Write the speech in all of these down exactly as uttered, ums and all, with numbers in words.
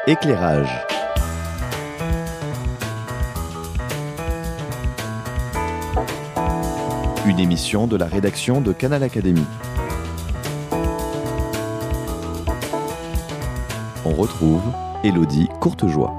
Éclairage. Une émission de la rédaction de Canal Académie. On retrouve Élodie Courtejoie.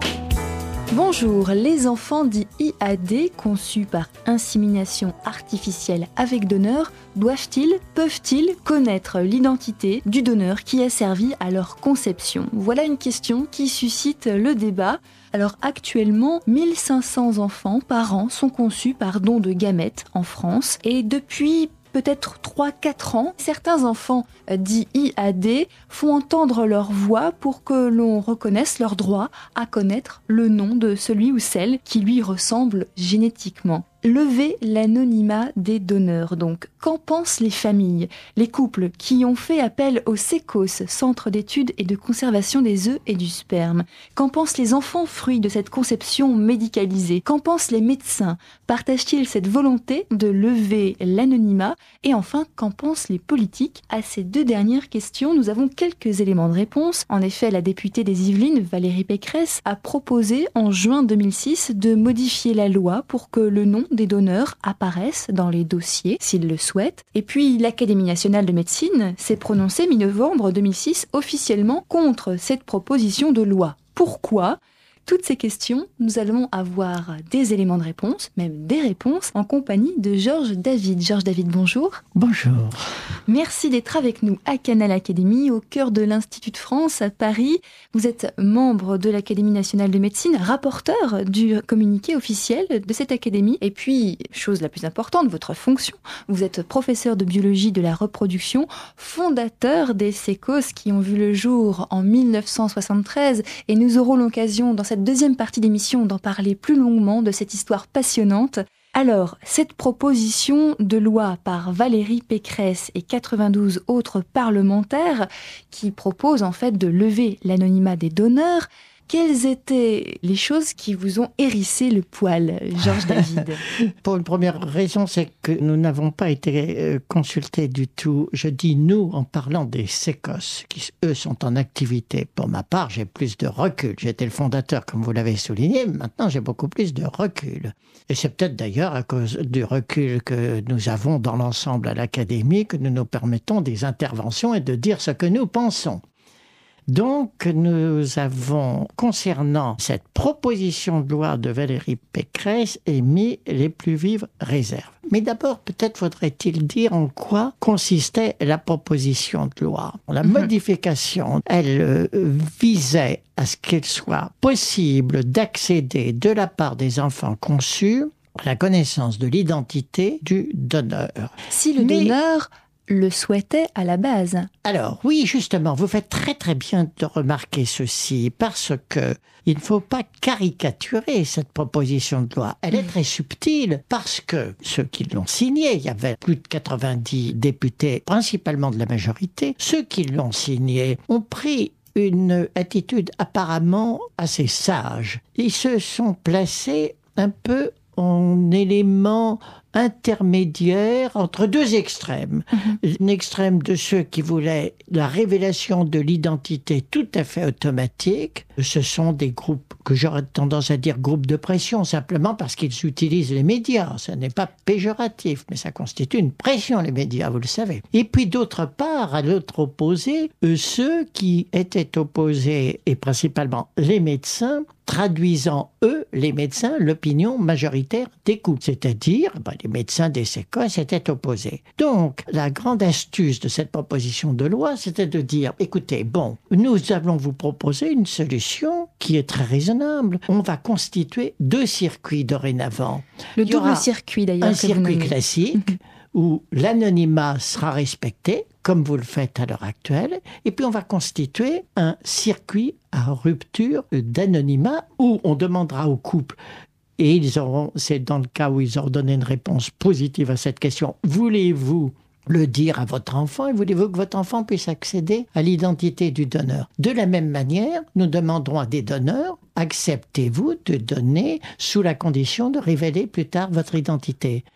Bonjour, les enfants dits I A D, conçus par insémination artificielle avec donneur, doivent-ils, peuvent-ils connaître l'identité du donneur qui a servi à leur conception ? Voilà une question qui suscite le débat. Alors actuellement, mille cinq cents enfants par an sont conçus par don de gamètes en France et depuis peut-être trois à quatre ans, certains enfants dits I A D font entendre leur voix pour que l'on reconnaisse leur droit à connaître le nom de celui ou celle qui lui ressemble génétiquement. Lever l'anonymat des donneurs, donc. Qu'en pensent les familles, les couples qui ont fait appel au CECOS, Centre d'études et de conservation des œufs et du sperme? Qu'en pensent les enfants fruits de cette conception médicalisée? Qu'en pensent les médecins? Partagent-ils cette volonté de lever l'anonymat? Et enfin, qu'en pensent les politiques? À ces deux dernières questions, nous avons quelques éléments de réponse. En effet, la députée des Yvelines, Valérie Pécresse, a proposé en juin deux mille six de modifier la loi pour que le nom des donneurs apparaissent dans les dossiers, s'ils le souhaitent. Et puis, l'Académie nationale de médecine s'est prononcée mi-novembre deux mille six officiellement contre cette proposition de loi. Pourquoi ? Toutes ces questions, nous allons avoir des éléments de réponse, même des réponses, en compagnie de Georges David. Georges David, bonjour. Bonjour. Merci d'être avec nous à Canal Académie, au cœur de l'Institut de France à Paris. Vous êtes membre de l'Académie nationale de médecine, rapporteur du communiqué officiel de cette académie. Et puis, chose la plus importante, votre fonction. Vous êtes professeur de biologie de la reproduction, fondateur des CECOS qui ont vu le jour en mille neuf cent soixante-treize. Et nous aurons l'occasion dans cette deuxième partie d'émission d'en parler plus longuement de cette histoire passionnante. Alors, cette proposition de loi par Valérie Pécresse et quatre-vingt-douze autres parlementaires qui propose en fait de lever l'anonymat des donneurs, quelles étaient les choses qui vous ont hérissé le poil, Georges David ? Pour une première raison, c'est que nous n'avons pas été consultés du tout. Je dis nous en parlant des CECOS, qui eux sont en activité. Pour ma part, j'ai plus de recul. J'étais le fondateur, comme vous l'avez souligné. Maintenant, j'ai beaucoup plus de recul. Et c'est peut-être d'ailleurs à cause du recul que nous avons dans l'ensemble à l'Académie que nous nous permettons des interventions et de dire ce que nous pensons. Donc, nous avons, concernant cette proposition de loi de Valérie Pécresse, émis les plus vives réserves. Mais d'abord, peut-être faudrait-il dire en quoi consistait la proposition de loi. La mmh. modification, elle euh, visait à ce qu'il soit possible d'accéder de la part des enfants conçus à la connaissance de l'identité du donneur. Si le Mais... donneur le souhaitait à la base. Alors, oui, justement, vous faites très très bien de remarquer ceci, parce que il ne faut pas caricaturer cette proposition de loi. Elle est très subtile, parce que ceux qui l'ont signée, il y avait plus de quatre-vingt-dix députés, principalement de la majorité, ceux qui l'ont signée ont pris une attitude apparemment assez sage. Ils se sont placés un peu en élément intermédiaire entre deux extrêmes. Mmh. Un extrême de ceux qui voulaient la révélation de l'identité tout à fait automatique. Ce sont des groupes que j'aurais tendance à dire groupes de pression, simplement parce qu'ils utilisent les médias. Ce n'est pas péjoratif, mais ça constitue une pression, les médias, vous le savez. Et puis d'autre part, à l'autre opposé, ceux qui étaient opposés, et principalement les médecins, traduisant, eux, les médecins, l'opinion majoritaire des couples. C'est-à-dire, ben, les médecins des CECOS étaient opposés. Donc, la grande astuce de cette proposition de loi, c'était de dire, écoutez, bon, nous allons vous proposer une solution qui est très raisonnable. On va constituer deux circuits dorénavant. Le double circuit, d'ailleurs. Un circuit classique, où l'anonymat sera respecté, comme vous le faites à l'heure actuelle, et puis on va constituer un circuit à rupture d'anonymat où on demandera au couple, et ils auront, c'est dans le cas où ils auront donné une réponse positive à cette question, voulez-vous le dire à votre enfant et voulez-vous que votre enfant puisse accéder à l'identité du donneur? De la même manière, nous demanderons à des donneurs, acceptez-vous de donner sous la condition de révéler plus tard votre identité?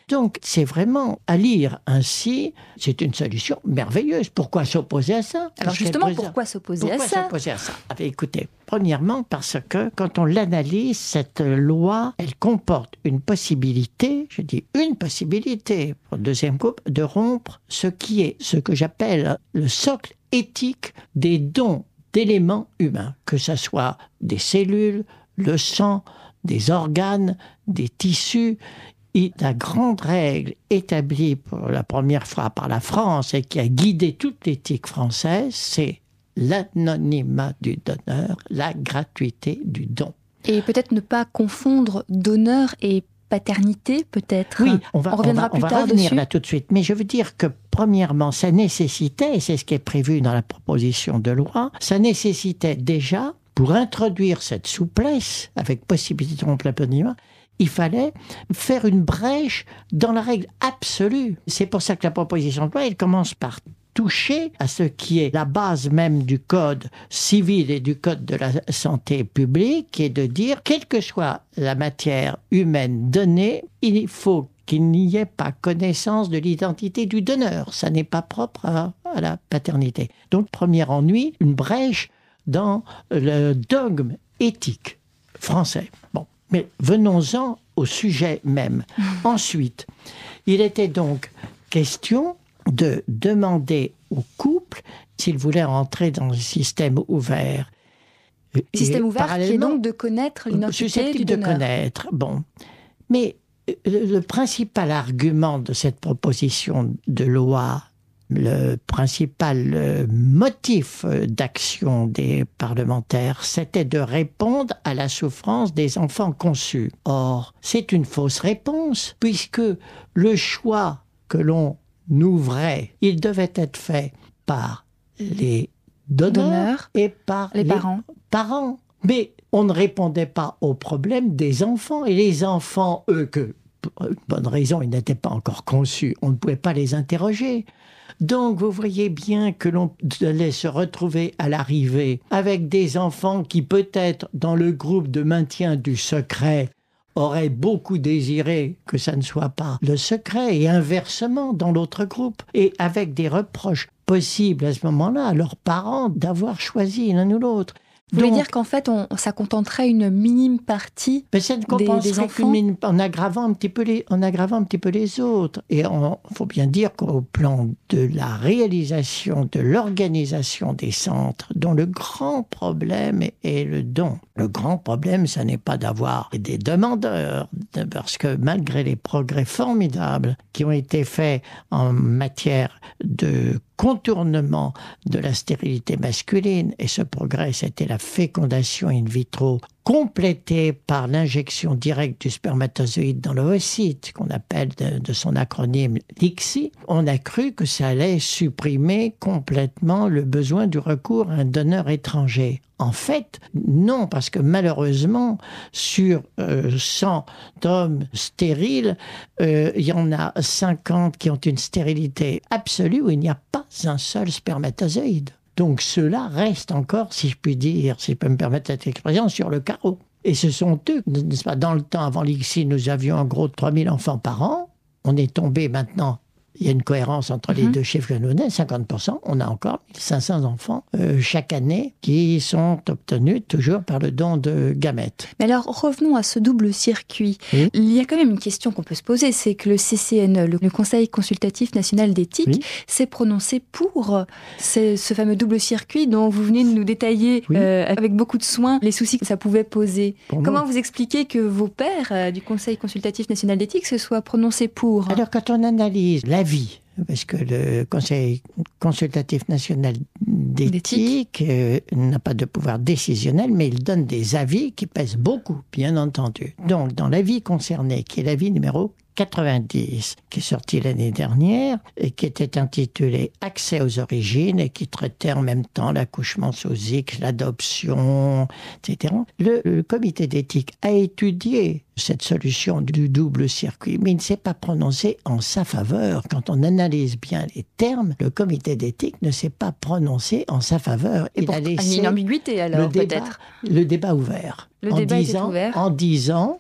Donc, c'est vraiment à lire ainsi, c'est une solution merveilleuse. Pourquoi s'opposer à ça? Alors justement, pourquoi s'opposer pourquoi à ça s'opposer à ça ah, écoutez, premièrement, parce que quand on l'analyse, cette loi, elle comporte une possibilité, je dis une possibilité, pour le deuxième groupe, de rompre ce qui est, ce que j'appelle le socle éthique des dons d'éléments humains, que ce soit des cellules, le sang, des organes, des tissus. Et la grande règle établie pour la première fois par la France et qui a guidé toute l'éthique française, c'est l'anonymat du donneur, la gratuité du don. Et peut-être ne pas confondre donneur et paternité, peut-être. Oui, on, va, on reviendra on va, plus on va tard revenir dessus. là tout de suite. Mais je veux dire que, premièrement, ça nécessitait, et c'est ce qui est prévu dans la proposition de loi, ça nécessitait déjà, pour introduire cette souplesse, avec possibilité de rompre l'anonymat, il fallait faire une brèche dans la règle absolue. C'est pour ça que la proposition de loi, elle commence par toucher à ce qui est la base même du code civil et du code de la santé publique, et de dire, quelle que soit la matière humaine donnée, il faut qu'il n'y ait pas connaissance de l'identité du donneur. Ça n'est pas propre à, à la paternité. Donc, premier ennui, une brèche dans le dogme éthique français. Bon. Mais venons-en au sujet même. Mmh. Ensuite, il était donc question de demander au couple s'il voulait rentrer dans le système ouvert. Le système ouvert qui est donc de connaître l'identité du donneur. de connaître, bon. Mais le, le principal argument de cette proposition de loi, le principal motif d'action des parlementaires, c'était de répondre à la souffrance des enfants conçus. Or, c'est une fausse réponse, puisque le choix que l'on ouvrait, il devait être fait par les donneurs, donneurs et par les, les parents. parents. Mais on ne répondait pas au problème des enfants. Et les enfants, eux, que pour une bonne raison, ils n'étaient pas encore conçus, on ne pouvait pas les interroger. Donc, vous voyez bien que l'on allait se retrouver à l'arrivée avec des enfants qui, peut-être, dans le groupe de maintien du secret, auraient beaucoup désiré que ça ne soit pas le secret, et inversement, dans l'autre groupe, et avec des reproches possibles à ce moment-là à leurs parents d'avoir choisi l'un ou l'autre. Vous voulez dire qu'en fait, on, ça contenterait une minime partie mais ça ne des, des enfants minime, en, aggravant un petit peu les, en aggravant un petit peu les autres. Et il faut bien dire qu'au plan de la réalisation, de l'organisation des centres, dont le grand problème est le don. Le grand problème, ça n'est pas d'avoir des demandeurs, parce que malgré les progrès formidables qui ont été faits en matière de contournement de la stérilité masculine, et ce progrès, c'était la fécondation in vitro, complétée par l'injection directe du spermatozoïde dans l'ovocyte, qu'on appelle de, de son acronyme l'I C S I, on a cru que ça allait supprimer complètement le besoin du recours à un donneur étranger. En fait, non, parce que malheureusement, sur euh, cent hommes stériles, euh, il y en a cinquante qui ont une stérilité absolue où il n'y a pas un seul spermatozoïde. Donc ceux-là restent encore, si je puis dire, si je peux me permettre cette expression, sur le carreau. Et ce sont eux, n'est-ce pas, dans le temps, avant l'I C S I, nous avions en gros trois mille enfants par an. On est tombé maintenant, il y a une cohérence entre les mmh. deux chiffres que nous donnons, cinquante pour cent, on a encore mille cinq cents enfants euh, chaque année qui sont obtenus toujours par le don de gamètes. Mais alors, revenons à ce double circuit. Oui. Il y a quand même une question qu'on peut se poser, c'est que le C C N E, le Conseil consultatif national d'éthique, oui. s'est prononcé pour ce, ce fameux double circuit dont vous venez de nous détailler oui. euh, avec beaucoup de soin les soucis que ça pouvait poser. Pour Comment nous. vous expliquez que vos pairs euh, du Conseil consultatif national d'éthique se soient prononcés pour? Alors, quand on analyse la vie, parce que le Conseil consultatif national d'éthique euh, n'a pas de pouvoir décisionnel, mais il donne des avis qui pèsent beaucoup, bien entendu. Donc, dans l'avis concerné, qui est l'avis numéro quatre-vingt-dix, qui est sorti l'année dernière, et qui était intitulé « Accès aux origines » et qui traitait en même temps l'accouchement sous X, l'adoption, et cetera. Le, le comité d'éthique a étudié cette solution du double circuit, mais il ne s'est pas prononcé en sa faveur. Quand on analyse bien les termes, le comité d'éthique ne s'est pas prononcé en sa faveur. Et il pour, a laissé une ambiguïté alors, le débat, peut-être le débat ouvert. Le en débat disant, était ouvert. En disant,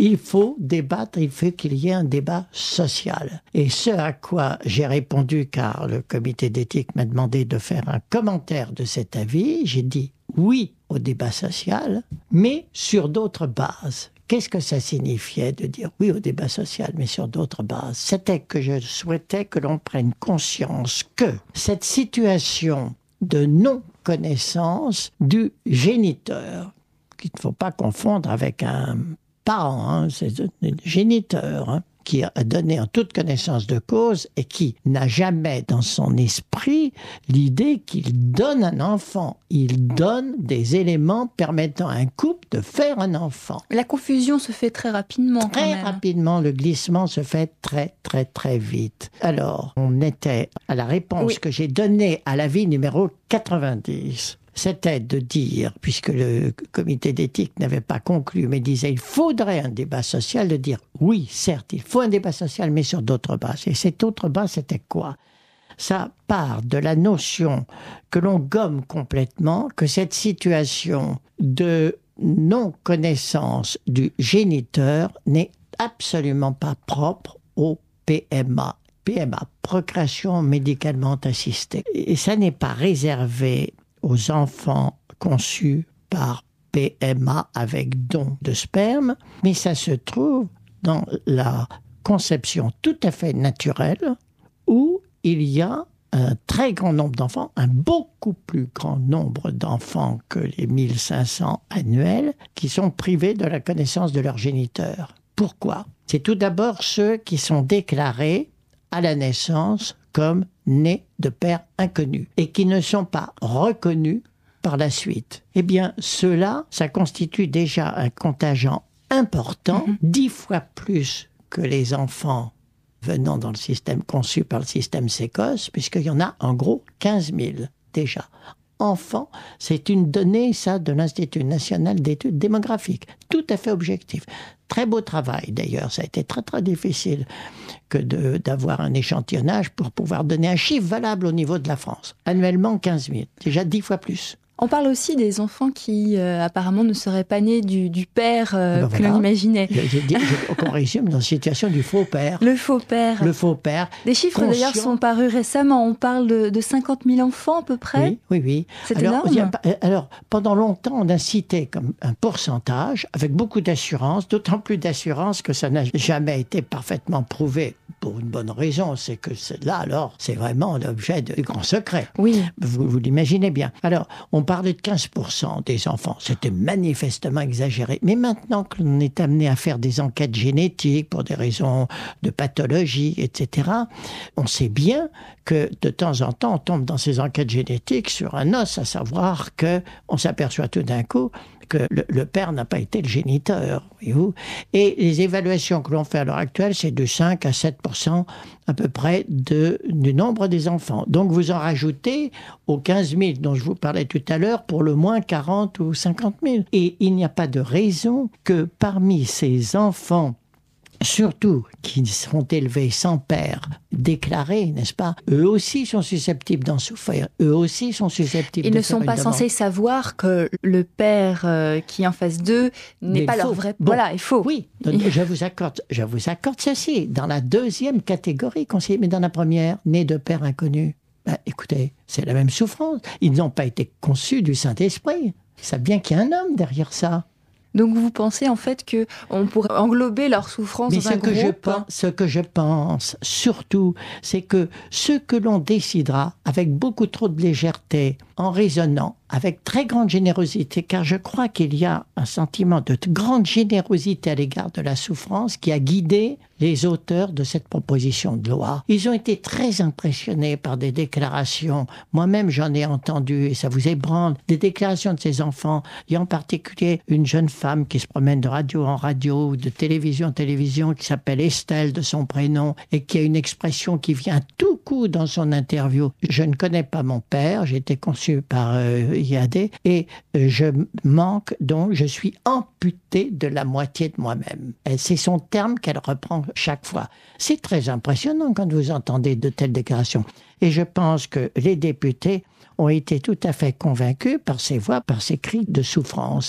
Il faut débattre, il faut qu'il y ait un débat social. Et ce à quoi j'ai répondu, car le comité d'éthique m'a demandé de faire un commentaire de cet avis, j'ai dit oui au débat social, mais sur d'autres bases. Qu'est-ce que ça signifiait de dire oui au débat social, mais sur d'autres bases? C'était que je souhaitais que l'on prenne conscience que cette situation de non-connaissance du géniteur, qu'il ne faut pas confondre avec un parent, hein, c'est un géniteur, hein, qui a donné en toute connaissance de cause et qui n'a jamais dans son esprit l'idée qu'il donne un enfant. Il donne des éléments permettant à un couple de faire un enfant. La confusion se fait très rapidement. Très quand même. rapidement, le glissement se fait très très très vite. Alors, on était à la réponse Oui. que j'ai donnée à l'avis numéro quatre-vingt-dix. C'était de dire, puisque le comité d'éthique n'avait pas conclu, mais disait il faudrait un débat social, de dire oui, certes, il faut un débat social, mais sur d'autres bases. Et cette autre base, c'était quoi? Ça part de la notion que l'on gomme complètement, que cette situation de non-connaissance du géniteur n'est absolument pas propre au P M A. P M A, procréation médicalement assistée. Et ça n'est pas réservé aux enfants conçus par P M A avec don de sperme, mais ça se trouve dans la conception tout à fait naturelle où il y a un très grand nombre d'enfants, un beaucoup plus grand nombre d'enfants que les mille cinq cents annuels, qui sont privés de la connaissance de leur géniteur. Pourquoi? C'est tout d'abord ceux qui sont déclarés à la naissance comme nés de pères inconnus et qui ne sont pas reconnus par la suite. Eh bien, ceux-là, ça constitue déjà un contingent important, mmh. dix fois plus que les enfants venant dans le système conçu par le système Sécos, puisqu'il y en a en gros quinze mille déjà. Enfants, c'est une donnée, ça, de l'Institut national d'études démographiques, tout à fait objectif. Très beau travail, d'ailleurs, ça a été très très difficile que de, d'avoir un échantillonnage pour pouvoir donner un chiffre valable au niveau de la France. Annuellement, quinze mille, déjà dix fois plus. On parle aussi des enfants qui, euh, apparemment, ne seraient pas nés du, du père euh, ben que voilà. l'on imaginait. J'ai dit qu'on résume dans la situation du faux père. Le faux père. Le faux père. Des chiffres, conscient. D'ailleurs, sont parus récemment. On parle de, de cinquante mille enfants, à peu près. Oui, oui, oui. C'est alors, énorme. Il y a, alors, pendant longtemps, on a cité comme un pourcentage, avec beaucoup d'assurance, d'autant plus d'assurance que ça n'a jamais été parfaitement prouvé. Pour une bonne raison, c'est que c'est, là, alors, c'est vraiment l'objet de grands secrets. Oui. Vous, vous l'imaginez bien. Alors, on parlait de quinze pour cent des enfants. C'était manifestement exagéré. Mais maintenant que l'on est amené à faire des enquêtes génétiques pour des raisons de pathologie, et cetera, on sait bien que de temps en temps, on tombe dans ces enquêtes génétiques sur un os, à savoir que on s'aperçoit tout d'un coup que le, le père n'a pas été le géniteur. Voyez-vous. Et les évaluations que l'on fait à l'heure actuelle, c'est de cinq à sept pour cent à peu près de, du nombre des enfants. Donc vous en rajoutez aux quinze mille dont je vous parlais tout à l'heure, pour le moins quarante ou cinquante mille. Et il n'y a pas de raison que parmi ces enfants, surtout qui seront élevés sans père déclaré, n'est-ce pas? Eux aussi sont susceptibles d'en souffrir. Eux aussi sont susceptibles Ils de ne faire sont une pas demande. censés savoir que le père euh, qui est en face d'eux n'est Mais pas leur faux. vrai... Bon, voilà, est faux. Oui, donc, je vous accorde, je vous accorde ceci. Dans la deuxième catégorie, conseiller, mais dans la première, né de père inconnu. Ben, écoutez, c'est la même souffrance. Ils n'ont pas été conçus du Saint-Esprit. Ils savent bien qu'il y a un homme derrière ça. Donc vous pensez en fait qu'on pourrait englober leur souffrance Mais dans ce un que, je groupe pense, ce que je pense, surtout, c'est que ce que l'on décidera avec beaucoup trop de légèreté, en raisonnant, avec très grande générosité, car je crois qu'il y a un sentiment de grande générosité à l'égard de la souffrance qui a guidé les auteurs de cette proposition de loi. Ils ont été très impressionnés par des déclarations. Moi-même, j'en ai entendu, et ça vous ébranle, des déclarations de ces enfants. Il y a en particulier une jeune femme qui se promène de radio en radio, ou de télévision en télévision, qui s'appelle Estelle de son prénom, et qui a une expression qui vient tout coup dans son interview. Je ne connais pas mon père, j'ai été conçu par euh, I A D, et euh, je manque, donc je suis amputé de la moitié de moi-même. Et c'est son terme qu'elle reprend chaque fois. C'est très impressionnant quand vous entendez de telles déclarations. Et je pense que les députés ont été tout à fait convaincus par ces voix, par ces cris de souffrance.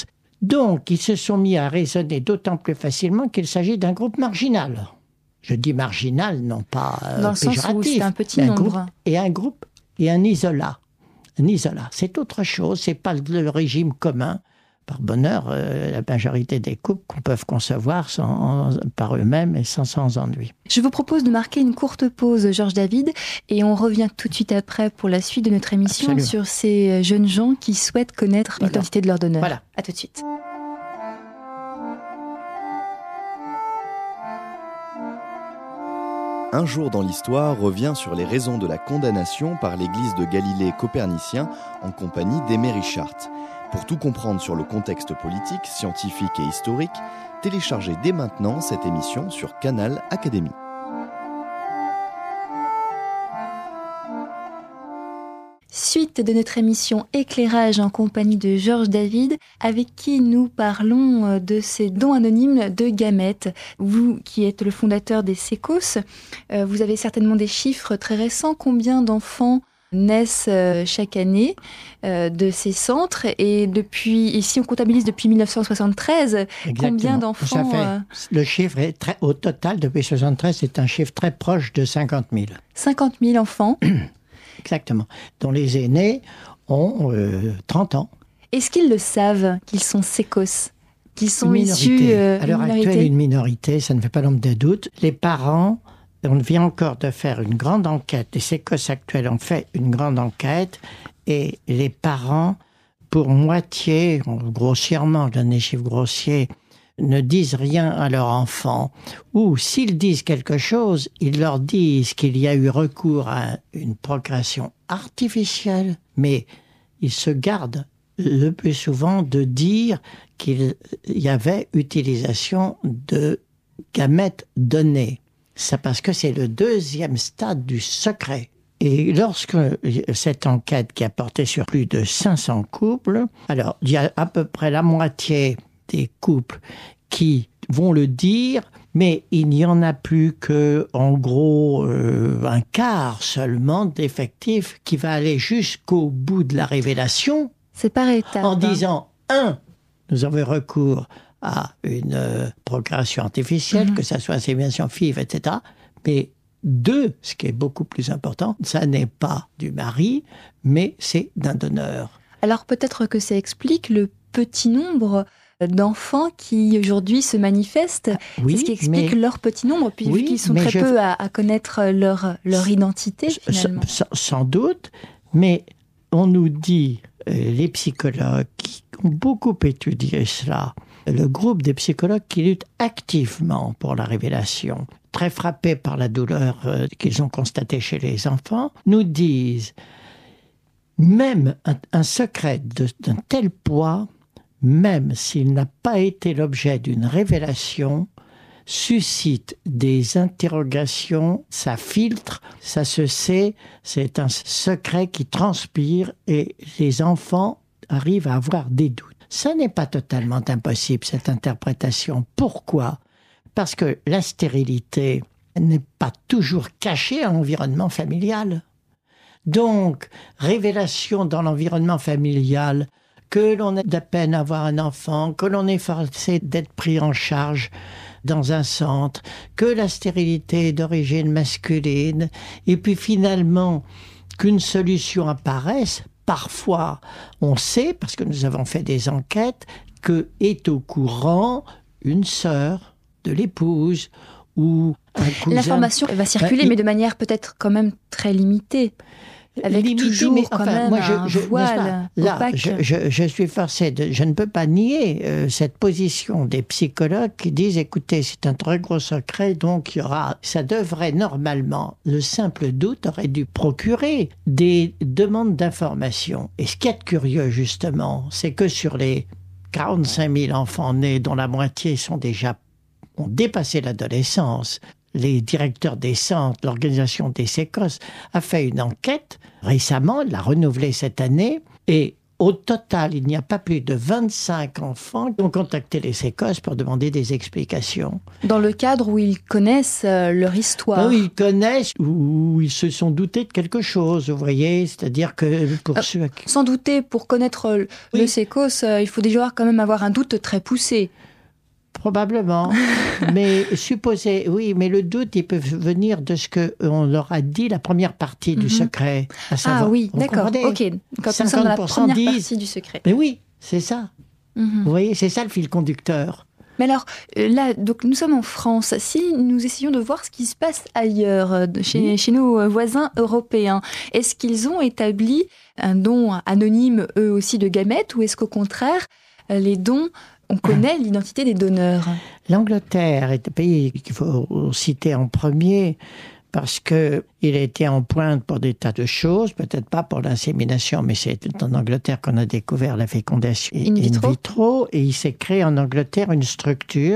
Donc, ils se sont mis à raisonner d'autant plus facilement qu'il s'agit d'un groupe marginal. Je dis marginal, non pas euh, Dans le péjoratif. sens où c'est un petit un nombre. Groupe, et un groupe et un isolat. Un isolat, c'est autre chose, c'est pas le régime commun. Par bonheur, euh, la majorité des couples qu'on peut concevoir sans, par eux-mêmes et sans, sans ennui. Je vous propose de marquer une courte pause, Georges David, et on revient tout de suite après pour la suite de notre émission Absolument. sur ces jeunes gens qui souhaitent connaître Voilà. l'identité de leur donneur. Voilà. À tout de suite. Un jour dans l'histoire revient sur les raisons de la condamnation par l'église de Galilée copernicien en compagnie d'Aimé Richard. Pour tout comprendre sur le contexte politique, scientifique et historique, téléchargez dès maintenant cette émission sur Canal Académie. Suite de notre émission Éclairage en compagnie de Georges David, avec qui nous parlons de ces dons anonymes de gamètes. Vous qui êtes le fondateur des Sécos, euh, vous avez certainement des chiffres très récents. Combien d'enfants naissent euh, chaque année euh, de ces centres? Et depuis, ici on comptabilise depuis mille neuf cent soixante-treize, Exactement. combien d'enfants Ça fait, euh... Le chiffre est très, au total, depuis soixante-treize, c'est un chiffre très proche de cinquante mille. cinquante mille enfants. Exactement. Dont les aînés ont euh, trente ans. Est-ce qu'ils le savent, qu'ils sont Sécos, qu'ils sont Une issus minorité. euh, À l'heure minorité actuelle, une minorité, ça ne fait pas l'ombre de doute. Les parents, on vient encore de faire une grande enquête. Les Sécos actuels ont fait une grande enquête et les parents, pour moitié, grossièrement, je donne des chiffres grossiers, ne disent rien à leur enfant, ou s'ils disent quelque chose, ils leur disent qu'il y a eu recours à une procréation artificielle, mais ils se gardent le plus souvent de dire qu'il y avait utilisation de gamètes données. C'est parce que c'est le deuxième stade du secret. Et lorsque cette enquête qui a porté sur plus de cinq cents couples, alors il y a à peu près la moitié des couples qui vont le dire, mais il n'y en a plus que, en gros, euh, un quart seulement d'effectifs qui va aller jusqu'au bout de la révélation. C'est par étapes. En disant, un, nous avons recours à une euh, procréation artificielle, mmh. que ça soit insémination F I V, et cetera. Mais deux, ce qui est beaucoup plus important, ça n'est pas du mari, mais c'est d'un donneur. Alors peut-être que ça explique le petit nombre d'enfants qui aujourd'hui se manifestent. Oui, c'est ce qui explique mais... leur petit nombre, puisqu'ils oui, sont très je... peu à, à connaître leur, leur identité finalement. Sans, sans doute, mais on nous dit, euh, les psychologues qui ont beaucoup étudié cela, le groupe des psychologues qui luttent activement pour la révélation, très frappés par la douleur euh, qu'ils ont constatée chez les enfants, nous disent même un, un secret de, d'un tel poids, même s'il n'a pas été l'objet d'une révélation, suscite des interrogations, ça filtre, ça se sait, c'est un secret qui transpire et les enfants arrivent à avoir des doutes. Ça n'est pas totalement impossible, cette interprétation. Pourquoi ? Parce que la stérilité n'est pas toujours cachée à l'environnement familial. Donc, révélation dans l'environnement familial, que l'on ait de la peine à avoir un enfant, que l'on est forcé d'être pris en charge dans un centre, que la stérilité est d'origine masculine, et puis finalement qu'une solution apparaisse. Parfois, on sait, parce que nous avons fait des enquêtes, que est au courant une sœur de l'épouse ou un cousin. L'information va circuler, ben, mais de manière peut-être quand même très limitée. Avec limité, toujours mais, quand enfin, même moi, je, un je, voile là, opaque. je, je, je suis forcé de... Je ne peux pas nier euh, cette position des psychologues qui disent, écoutez, c'est un très gros secret, donc il y aura... Ça devrait normalement, le simple doute aurait dû procurer des demandes d'information. Et ce qui est curieux, justement, c'est que sur les quarante-cinq mille enfants nés, dont la moitié sont déjà... ont dépassé l'adolescence, les directeurs des centres, l'organisation des Sécos a fait une enquête récemment, l'a renouvelée cette année, et Au total, il n'y a pas plus de vingt-cinq enfants qui ont contacté les sécos pour demander des explications. Dans le cadre où ils connaissent euh, leur histoire. Oui, ils connaissent ou ils se sont doutés de quelque chose, vous voyez. C'est-à-dire que pour euh, ceux... Sans douter, pour connaître le oui. sécos, euh, il faut déjà quand même avoir un doute très poussé. Probablement. Mais supposez, oui, mais le doute, il peut venir de ce qu'on leur a dit, la première partie du mm-hmm. secret. À savoir, ah oui, d'accord, ok. Quand nous sommes dans la première disent, partie du secret. Mais oui, c'est ça. Mm-hmm. Vous voyez, c'est ça le fil conducteur. Mais alors, là, donc nous sommes en France. Si nous essayons de voir ce qui se passe ailleurs, chez, oui. chez nos voisins européens, est-ce qu'ils ont établi un don anonyme, eux aussi, de gamètes, ou est-ce qu'au contraire, les dons... On connaît l'identité des donneurs. L'Angleterre est un pays qu'il faut citer en premier parce qu'il a été en pointe pour des tas de choses, peut-être pas pour l'insémination, mais c'est en Angleterre qu'on a découvert la fécondation in vitro. in vitro. Et il s'est créé en Angleterre une structure,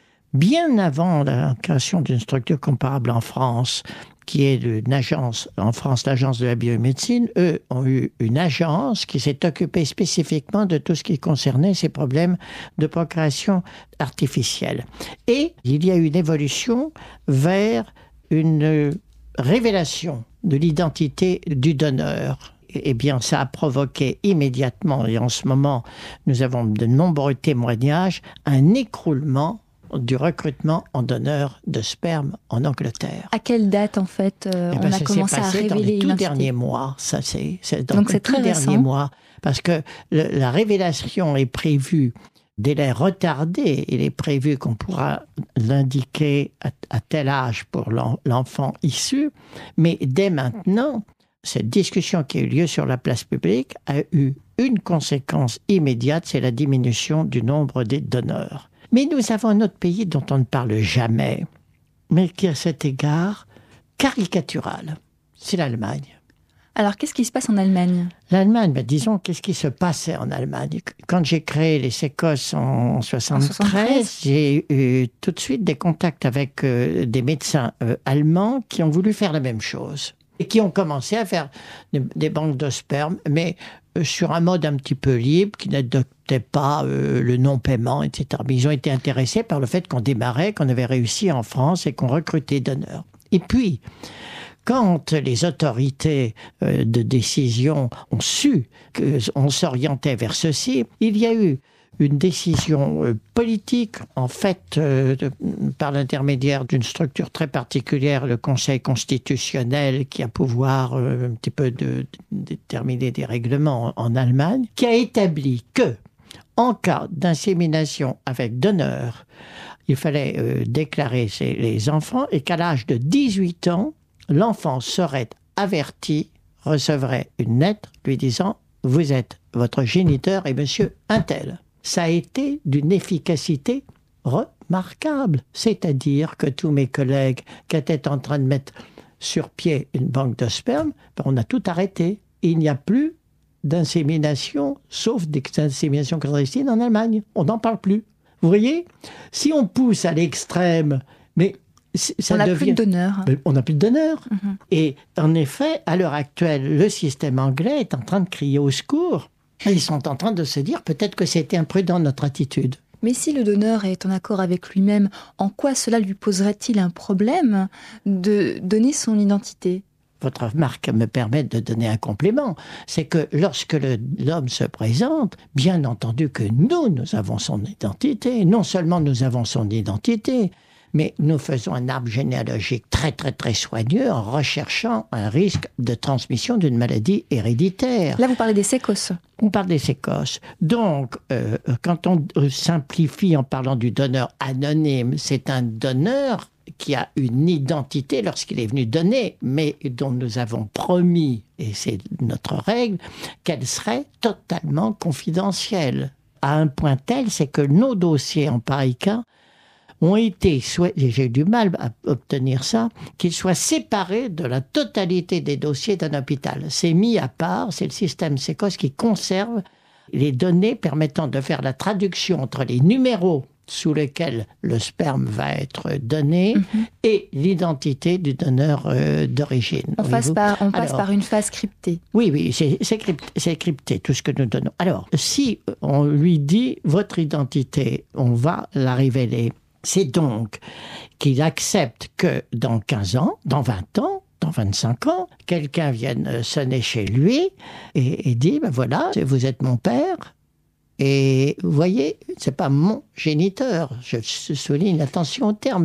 bien avant la création d'une structure comparable en France, qui est une agence, en France, l'agence de la biomédecine. Eux ont eu une agence qui s'est occupée spécifiquement de tout ce qui concernait ces problèmes de procréation artificielle. Et il y a eu une évolution vers une révélation de l'identité du donneur. Eh bien, ça a provoqué immédiatement, et en ce moment, nous avons de nombreux témoignages, un écroulement du recrutement en donneur de sperme en Angleterre. À quelle date, en fait, euh, eh ben, on a commencé à révéler dans les tout une derniers mois. Ça, c'est, c'est dans Donc, les c'est tout très derniers récent. mois. Parce que le, la révélation est prévue, délai retardé, il est prévu qu'on pourra l'indiquer à, à tel âge pour l'en, l'enfant issu. Mais dès maintenant, cette discussion qui a eu lieu sur la place publique a eu une conséquence immédiate, c'est la diminution du nombre des donneurs. Mais nous avons un autre pays dont on ne parle jamais, mais qui, à cet égard, caricatural. C'est l'Allemagne. Alors, qu'est-ce qui se passe en Allemagne ? L'Allemagne, ben, disons, qu'est-ce qui se passait en Allemagne ? Quand j'ai créé les sécos en soixante-treize, j'ai eu tout de suite des contacts avec euh, des médecins euh, allemands qui ont voulu faire la même chose. Et qui ont commencé à faire des, des banques de sperme, mais euh, sur un mode un petit peu libre, qui n'adoptait pas euh, le non-paiement, et cetera. Mais ils ont été intéressés par le fait qu'on démarrait, qu'on avait réussi en France et qu'on recrutait donneurs. Et puis, quand les autorités euh, de décision ont su qu'on s'orientait vers ceci, il y a eu une décision euh, politique, en fait, euh, de, par l'intermédiaire d'une structure très particulière, le Conseil constitutionnel, qui a pouvoir euh, un petit peu de, de déterminer des règlements en, en Allemagne, qui a établi que, en cas d'insémination avec donneur, il fallait euh, déclarer ses, les enfants et qu'à l'âge de dix-huit ans, l'enfant serait averti, recevrait une lettre lui disant « Vous êtes votre géniteur et monsieur un tel ». Ça a été d'une efficacité remarquable. C'est-à-dire que tous mes collègues qui étaient en train de mettre sur pied une banque de sperme, ben on a tout arrêté. Il n'y a plus d'insémination, sauf des inséminations clandestines en Allemagne. On n'en parle plus. Vous voyez ? Si on pousse à l'extrême, mais ça on n'a devient... plus de donneurs. On n'a plus de donneurs. Mm-hmm. Et en effet, à l'heure actuelle, le système anglais est en train de crier au secours. Ils sont en train de se dire peut-être que c'était imprudent notre attitude. Mais si le donneur est en accord avec lui-même, en quoi cela lui poserait-il un problème de donner son identité ? Votre remarque me permet de donner un complément. C'est que lorsque le, l'homme se présente, bien entendu que nous, nous avons son identité. Non seulement nous avons son identité, mais nous faisons un arbre généalogique très très très soigneux en recherchant un risque de transmission d'une maladie héréditaire. Là, vous parlez des sécos. On parle des sécos. Donc, euh, quand on simplifie en parlant du donneur anonyme, c'est un donneur qui a une identité lorsqu'il est venu donner, mais dont nous avons promis, et c'est notre règle, qu'elle serait totalement confidentielle. À un point tel, c'est que nos dossiers en pareil cas ont été, j'ai eu du mal à obtenir ça, qu'ils soient séparés de la totalité des dossiers d'un hôpital. C'est mis à part, c'est le système sécos qui conserve les données permettant de faire la traduction entre les numéros sous lequel le sperme va être donné mm-hmm. et l'identité du donneur euh, d'origine. On, passe par, on passe Alors, par une phase cryptée. Oui, oui, c'est, c'est, crypté, c'est crypté, tout ce que nous donnons. Alors, si on lui dit votre identité, on va la révéler. C'est donc qu'il accepte que dans quinze ans, dans vingt ans, dans vingt-cinq ans, quelqu'un vienne sonner chez lui et, et dit, ben voilà, vous êtes mon père. Et vous voyez, c'est pas mon géniteur. Je souligne, attention au terme.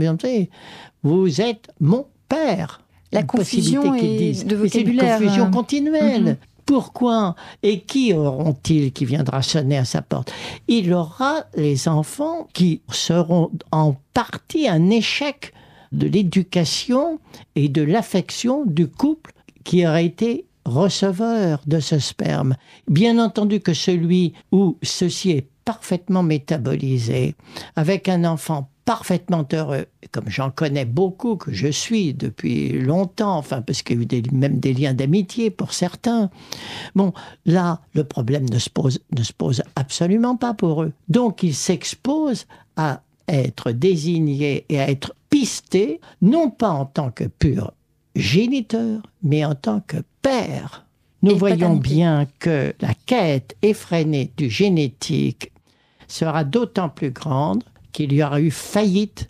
Vous êtes mon père. La Une confusion est disent. de vocabulaire. C'est une confusion continuelle. Mm-hmm. Pourquoi? Et qui auront-ils qui viendra sonner à sa porte? Il aura les enfants qui seront en partie un échec de l'éducation et de l'affection du couple qui aura été receveur de ce sperme. Bien entendu que celui où ceci est parfaitement métabolisé, avec un enfant parfaitement heureux, comme j'en connais beaucoup, que je suis depuis longtemps, enfin, parce qu'il y a eu des, même des liens d'amitié pour certains. Bon, là, le problème ne se pose, ne se pose absolument pas pour eux. Donc, ils s'exposent à être désignés et à être pistés, non pas en tant que pur géniteur, mais en tant que père. Nous et voyons paternité. Bien que la quête effrénée du génétique sera d'autant plus grande qu'il y aura eu faillite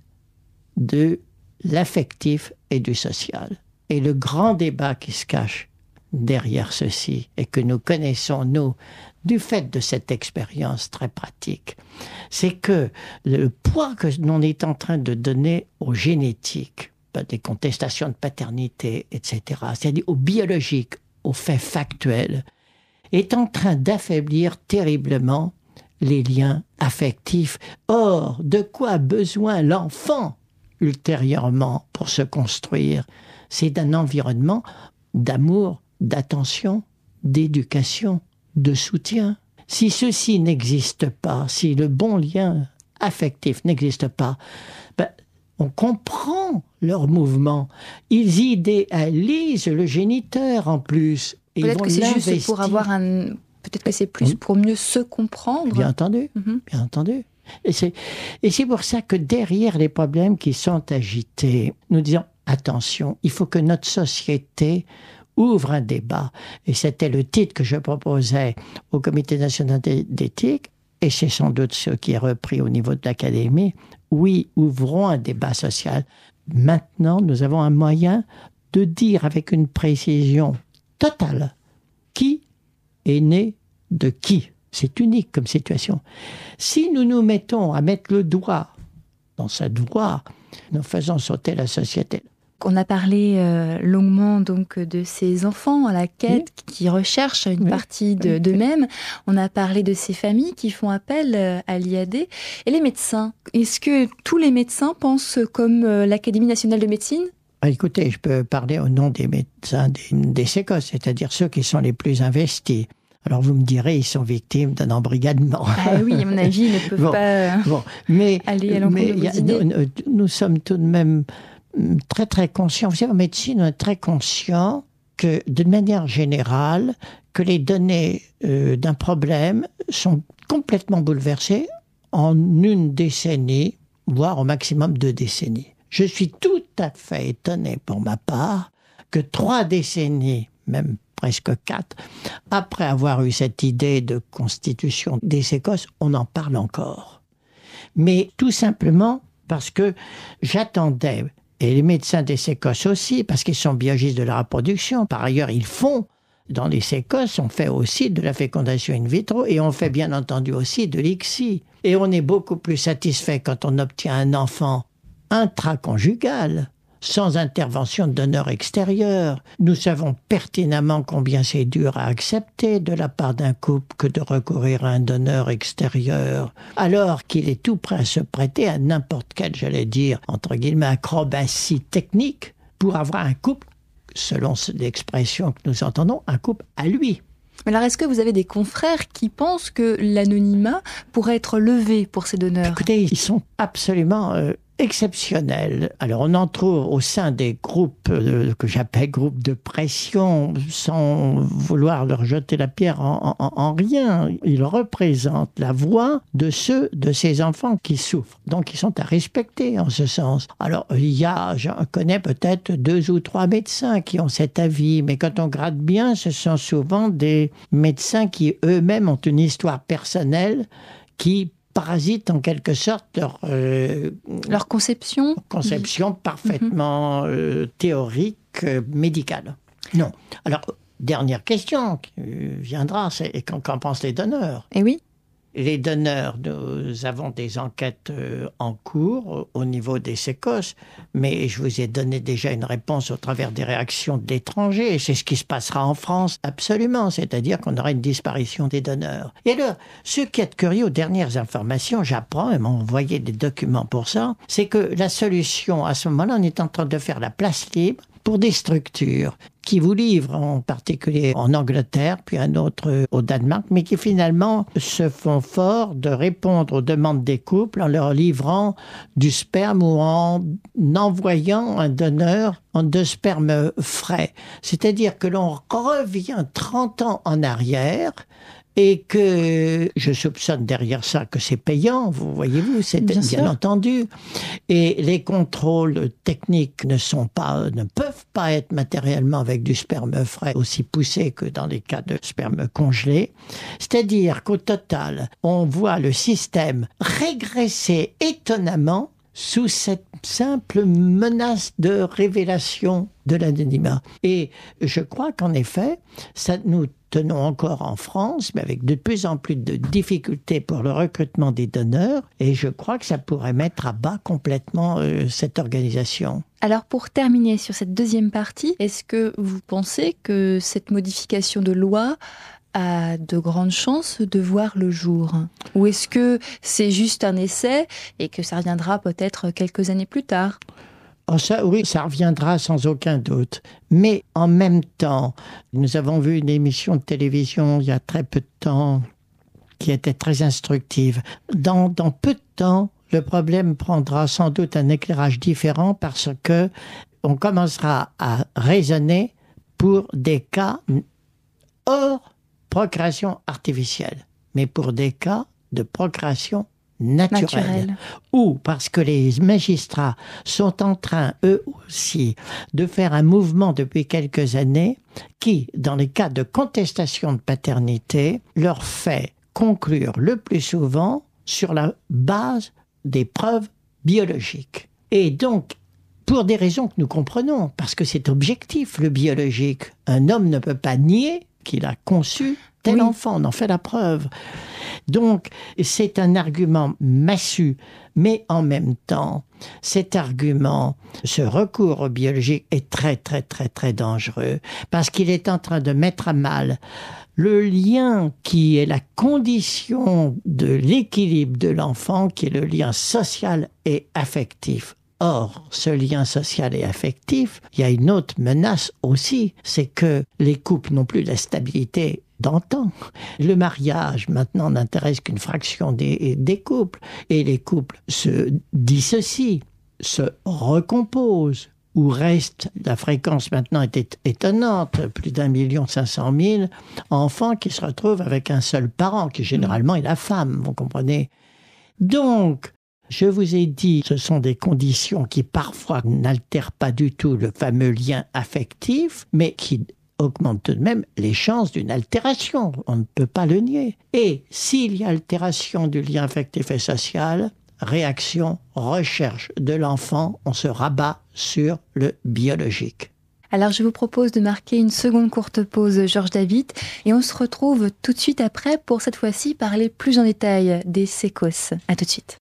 de l'affectif et du social. Et le grand débat qui se cache derrière ceci, et que nous connaissons, nous, du fait de cette expérience très pratique, c'est que le poids que l'on est en train de donner au génétique, des contestations de paternité, et cetera, c'est-à-dire au biologique, aux faits factuels, est en train d'affaiblir terriblement les liens affectifs. Or, de quoi a besoin l'enfant ultérieurement pour se construire? C'est d'un environnement d'amour, d'attention, d'éducation, de soutien. Si ceci n'existe pas, si le bon lien affectif n'existe pas, ben, on comprend leur mouvement. Ils idéalisent le géniteur en plus. Et peut-être ils vont que c'est l'investir. Juste pour avoir un... Peut-être que c'est plus oui. pour mieux se comprendre. Bien entendu, mm-hmm. bien entendu. Et c'est, et c'est pour ça que derrière les problèmes qui sont agités, nous disons, attention, il faut que notre société ouvre un débat. Et c'était le titre que je proposais au Comité national d'éthique, et c'est sans doute ce qui est repris au niveau de l'Académie. Oui, ouvrons un débat social. Maintenant, nous avons un moyen de dire avec une précision totale qui est né de qui. C'est unique comme situation. Si nous nous mettons à mettre le doigt dans cette voie, nous faisons sauter la société. On a parlé euh, longuement donc de ces enfants à la quête oui. qui recherchent une oui. partie de, d'eux-mêmes. On a parlé de ces familles qui font appel euh, à l'I A D. Et les médecins, est-ce que tous les médecins pensent comme euh, l'Académie nationale de médecine ? Ah, écoutez, je peux parler au nom des médecins des, des sécos, c'est-à-dire ceux qui sont les plus investis. Alors vous me direz, ils sont victimes d'un embrigadement. Ah oui, à mon avis, ils ne peuvent bon, pas bon, mais, aller à l'encontre mais, de vos idées. Nous, nous sommes tout de même très très conscients, vous savez, en médecine, on est très conscients que, d'une manière générale, que les données euh, d'un problème sont complètement bouleversées en une décennie, voire au maximum deux décennies. Je suis tout à fait étonné pour ma part que trois décennies, même presque quatre, après avoir eu cette idée de constitution des sécos, on en parle encore. Mais tout simplement parce que j'attendais, et les médecins des sécos aussi, parce qu'ils sont biologistes de la reproduction, par ailleurs ils font, dans les sécos, on fait aussi de la fécondation in vitro, et on fait bien entendu aussi de l'I C S I. Et on est beaucoup plus satisfait quand on obtient un enfant intraconjugal, sans intervention de donneur extérieur. Nous savons pertinemment combien c'est dur à accepter de la part d'un couple que de recourir à un donneur extérieur, alors qu'il est tout prêt à se prêter à n'importe quelle, j'allais dire, entre guillemets, acrobatie technique pour avoir un couple, selon l'expression que nous entendons, un couple à lui. Alors, est-ce que vous avez des confrères qui pensent que l'anonymat pourrait être levé pour ces donneurs ? Écoutez, ils sont absolument euh, exceptionnels. Alors on en trouve au sein des groupes euh, que j'appelle groupes de pression, sans vouloir leur jeter la pierre en, en, en rien. Ils représentent la voix de ceux de ces enfants qui souffrent. Donc ils sont à respecter en ce sens. Alors il y a, j'en connais peut-être deux ou trois médecins qui ont cet avis, mais quand on gratte bien, ce sont souvent des médecins qui eux-mêmes ont une histoire personnelle qui parasitent en quelque sorte leur, euh, leur conception, conception parfaitement euh, théorique, euh, médicale. Non. Alors, dernière question qui viendra, c'est qu'en, qu'en pensent les donneurs ? Eh oui. Les donneurs, nous avons des enquêtes en cours au niveau des sécos, mais je vous ai donné déjà une réponse au travers des réactions de l'étranger. C'est ce qui se passera en France, absolument. C'est-à-dire qu'on aura une disparition des donneurs. Et alors, ce qui est curieux, aux dernières informations, j'apprends, et m'ont envoyé des documents pour ça, c'est que la solution, à ce moment-là, on est en train de faire la place libre pour des structures qui vous livrent, en particulier en Angleterre, puis un autre au Danemark, mais qui finalement se font fort de répondre aux demandes des couples en leur livrant du sperme ou en envoyant un donneur de sperme frais. C'est-à-dire que l'on revient trente ans en arrière et que je soupçonne derrière ça que c'est payant, vous voyez-vous, c'est bien, bien entendu. Et les contrôles techniques ne sont pas, ne peuvent pas être matériellement avec du sperme frais aussi poussé que dans les cas de sperme congelé. C'est-à-dire qu'au total, on voit le système régresser étonnamment sous cette simple menace de révélation de l'anonymat. Et je crois qu'en effet, ça nous tenons encore en France, mais avec de plus en plus de difficultés pour le recrutement des donneurs, et je crois que ça pourrait mettre à bas complètement euh, cette organisation. Alors pour terminer sur cette deuxième partie, est-ce que vous pensez que cette modification de loi a de grandes chances de voir le jour ? Ou est-ce que c'est juste un essai et que ça reviendra peut-être quelques années plus tard ? Oh ça, oui, ça reviendra sans aucun doute. Mais en même temps, nous avons vu une émission de télévision il y a très peu de temps qui était très instructive. Dans, dans peu de temps, le problème prendra sans doute un éclairage différent parce que on commencera à raisonner pour des cas hors procréation artificielle, mais pour des cas de procréation naturelle. Naturel. Ou parce que les magistrats sont en train, eux aussi, de faire un mouvement depuis quelques années qui, dans les cas de contestation de paternité, leur fait conclure le plus souvent sur la base des preuves biologiques. Et donc, pour des raisons que nous comprenons, parce que c'est objectif, le biologique, un homme ne peut pas nier qu'il a conçu tel oui. enfant, on en fait la preuve. Donc, c'est un argument massu, mais en même temps, cet argument, ce recours au biologique est très, très, très, très dangereux, parce qu'il est en train de mettre à mal le lien qui est la condition de l'équilibre de l'enfant, qui est le lien social et affectif. Or, ce lien social et affectif, il y a une autre menace aussi, c'est que les couples n'ont plus la stabilité d'antan. Le mariage, maintenant, n'intéresse qu'une fraction des, des couples, et les couples se dissocient, se recomposent, ou reste, la fréquence maintenant est étonnante, plus d'un million cinq cent mille enfants qui se retrouvent avec un seul parent, qui généralement est la femme, vous comprenez. Donc, je vous ai dit, ce sont des conditions qui parfois n'altèrent pas du tout le fameux lien affectif, mais qui augmentent tout de même les chances d'une altération. On ne peut pas le nier. Et s'il y a altération du lien affectif et social, réaction, recherche de l'enfant, on se rabat sur le biologique. Alors je vous propose de marquer une seconde courte pause, Georges David, et on se retrouve tout de suite après pour cette fois-ci parler plus en détail des sécos. À tout de suite.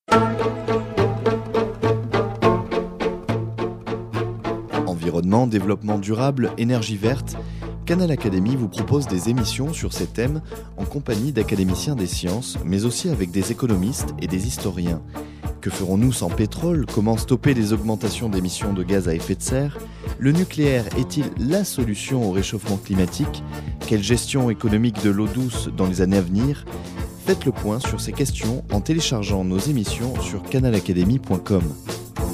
Environnement, développement durable, énergie verte, Canal Académie vous propose des émissions sur ces thèmes en compagnie d'académiciens des sciences, mais aussi avec des économistes et des historiens. Que ferons-nous sans pétrole ? Comment stopper les augmentations d'émissions de gaz à effet de serre ? Le nucléaire est-il la solution au réchauffement climatique ? Quelle gestion économique de l'eau douce dans les années à venir ? Faites le point sur ces questions en téléchargeant nos émissions sur canal académie point com.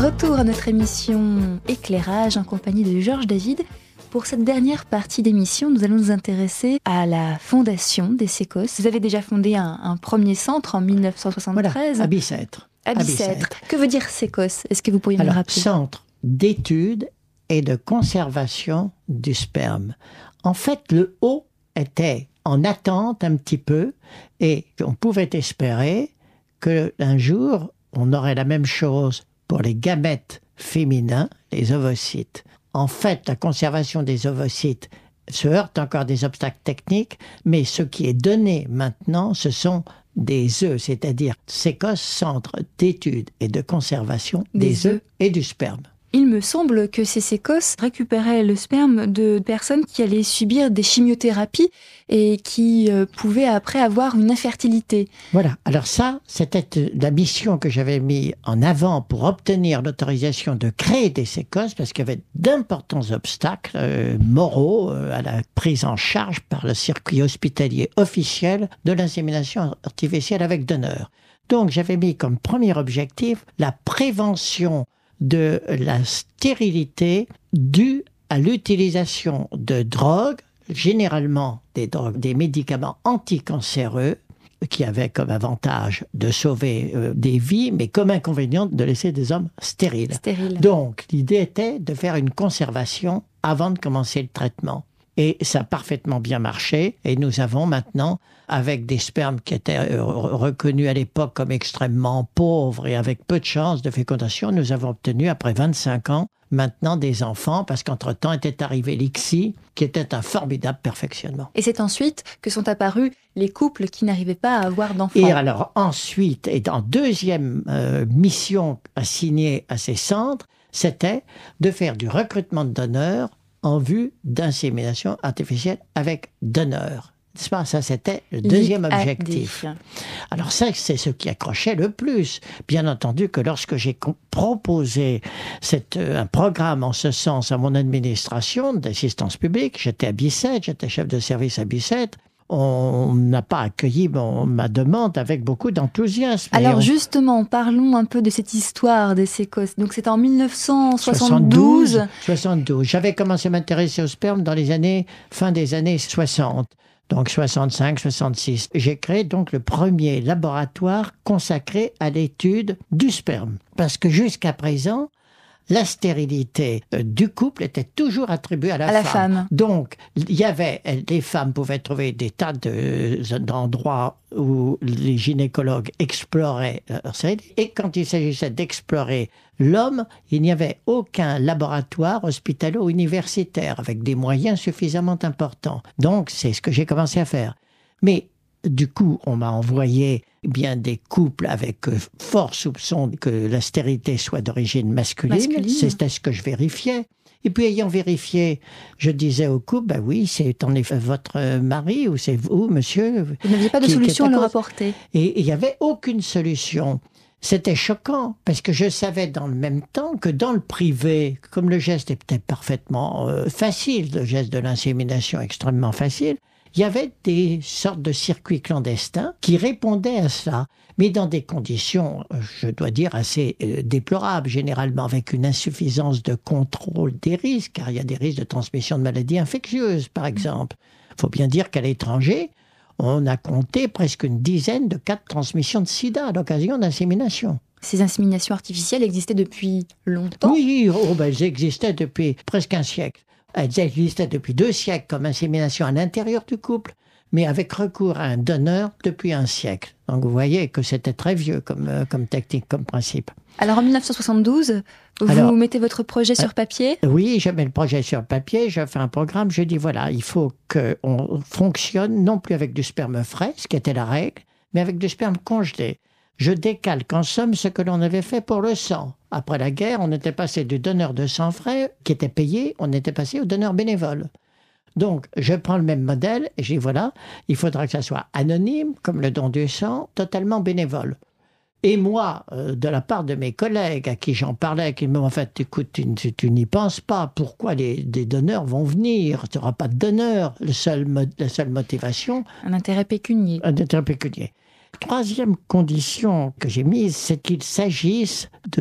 Retour à notre émission Éclairage en compagnie de Georges David. Pour cette dernière partie d'émission, nous allons nous intéresser à la fondation des Sécos. Vous avez déjà fondé un, un premier centre en mille neuf cent soixante-treize. Voilà, à Bicêtre. À Bicêtre. Que veut dire Sécos? Est-ce que vous pourriez Alors, me rappeler? Centre d'études et de conservation du sperme. En fait, le haut était en attente un petit peu et on pouvait espérer qu'un jour, on aurait la même chose pour les gamètes féminins, les ovocytes. En fait, la conservation des ovocytes se heurte encore à des obstacles techniques, mais ce qui est donné maintenant, ce sont des œufs, c'est-à-dire Sécos, centre d'études et de conservation des, des œufs et du sperme. Il me semble que ces Sécos récupéraient le sperme de personnes qui allaient subir des chimiothérapies et qui euh, pouvaient après avoir une infertilité. Voilà, alors ça, c'était la mission que j'avais mis en avant pour obtenir l'autorisation de créer des Sécos, parce qu'il y avait d'importants obstacles euh, moraux euh, à la prise en charge par le circuit hospitalier officiel de l'insémination artificielle avec donneur. Donc j'avais mis comme premier objectif la prévention de la stérilité due à l'utilisation de drogues, généralement des drogues, des médicaments anticancéreux, qui avaient comme avantage de sauver euh, des vies, mais comme inconvénient de laisser des hommes stériles. Stérile. Donc, l'idée était de faire une conservation avant de commencer le traitement. Et ça a parfaitement bien marché. Et nous avons maintenant, avec des spermes qui étaient reconnus à l'époque comme extrêmement pauvres et avec peu de chances de fécondation, nous avons obtenu, après vingt-cinq ans, maintenant des enfants, parce qu'entre-temps était arrivé l'I C S I, qui était un formidable perfectionnement. Et c'est ensuite que sont apparus les couples qui n'arrivaient pas à avoir d'enfants. Et alors ensuite, et en deuxième euh, mission assignée à ces centres, c'était de faire du recrutement de donneurs en vue d'insémination artificielle avec donneur. C'est pas, ça, c'était le deuxième I A D. objectif. Alors ça, c'est ce qui accrochait le plus. Bien entendu que lorsque j'ai proposé cette, euh, un programme en ce sens à mon administration d'assistance publique, j'étais à Bicêtre, j'étais chef de service à Bicêtre, on n'a pas accueilli mon, ma demande avec beaucoup d'enthousiasme. Alors on... justement, parlons un peu de cette histoire des Sécos. Donc c'était en mille neuf cent soixante-douze. soixante-douze. J'avais commencé à m'intéresser au sperme dans les années, fin des années soixante. Donc soixante-cinq, soixante-six. J'ai créé donc le premier laboratoire consacré à l'étude du sperme. Parce que jusqu'à présent, la stérilité du couple était toujours attribuée à la, à la femme. femme. Donc, il y avait, les femmes pouvaient trouver des tas de, d'endroits où les gynécologues exploraient leur stérilité. Et quand il s'agissait d'explorer l'homme, il n'y avait aucun laboratoire hospitalo-universitaire avec des moyens suffisamment importants. Donc, c'est ce que j'ai commencé à faire. Mais du coup, on m'a envoyé eh bien des couples avec euh, fort soupçon que la stérilité soit d'origine masculine. masculine. C'était ce que je vérifiais. Et puis, ayant vérifié, je disais au couple, ben oui, c'est en effet votre mari ou c'est vous, monsieur. Vous n'aviez pas de qui, solution qui à leur apporter. Et il n'y avait aucune solution. C'était choquant, parce que je savais dans le même temps que dans le privé, comme le geste était parfaitement euh, facile, le geste de l'insémination extrêmement facile, il y avait des sortes de circuits clandestins qui répondaient à cela, mais dans des conditions, je dois dire, assez euh, déplorables, généralement avec une insuffisance de contrôle des risques, car il y a des risques de transmission de maladies infectieuses, par exemple. Il faut bien dire qu'à l'étranger, on a compté presque une dizaine de cas de transmission de sida à l'occasion d'insémination. Ces inséminations artificielles existaient depuis longtemps? Oui, oh, ben, elles existaient depuis presque un siècle. Elles existaient depuis deux siècles comme insémination à l'intérieur du couple, mais avec recours à un donneur depuis un siècle. Donc vous voyez que c'était très vieux comme, euh, comme technique, comme principe. Alors en mille neuf cent soixante-douze, vous Alors, mettez votre projet sur papier? euh, Oui, je mets le projet sur papier, je fais un programme, je dis voilà, il faut qu'on fonctionne non plus avec du sperme frais, ce qui était la règle, mais avec du sperme congelé. Je décalque en somme ce que l'on avait fait pour le sang. Après la guerre, on était passé du donneur de sang frais, qui était payé, on était passé au donneur bénévole. Donc, je prends le même modèle et je dis, voilà, il faudra que ça soit anonyme, comme le don du sang, totalement bénévole. Et moi, euh, de la part de mes collègues à qui j'en parlais, qui m'ont en fait, écoute, tu, tu, tu n'y penses pas, pourquoi les, les donneurs vont venir? Tu n'auras pas de donneur, le seul, la seule motivation. Un intérêt pécunier. Un intérêt pécunier. Troisième condition que j'ai mise, c'est qu'il s'agisse de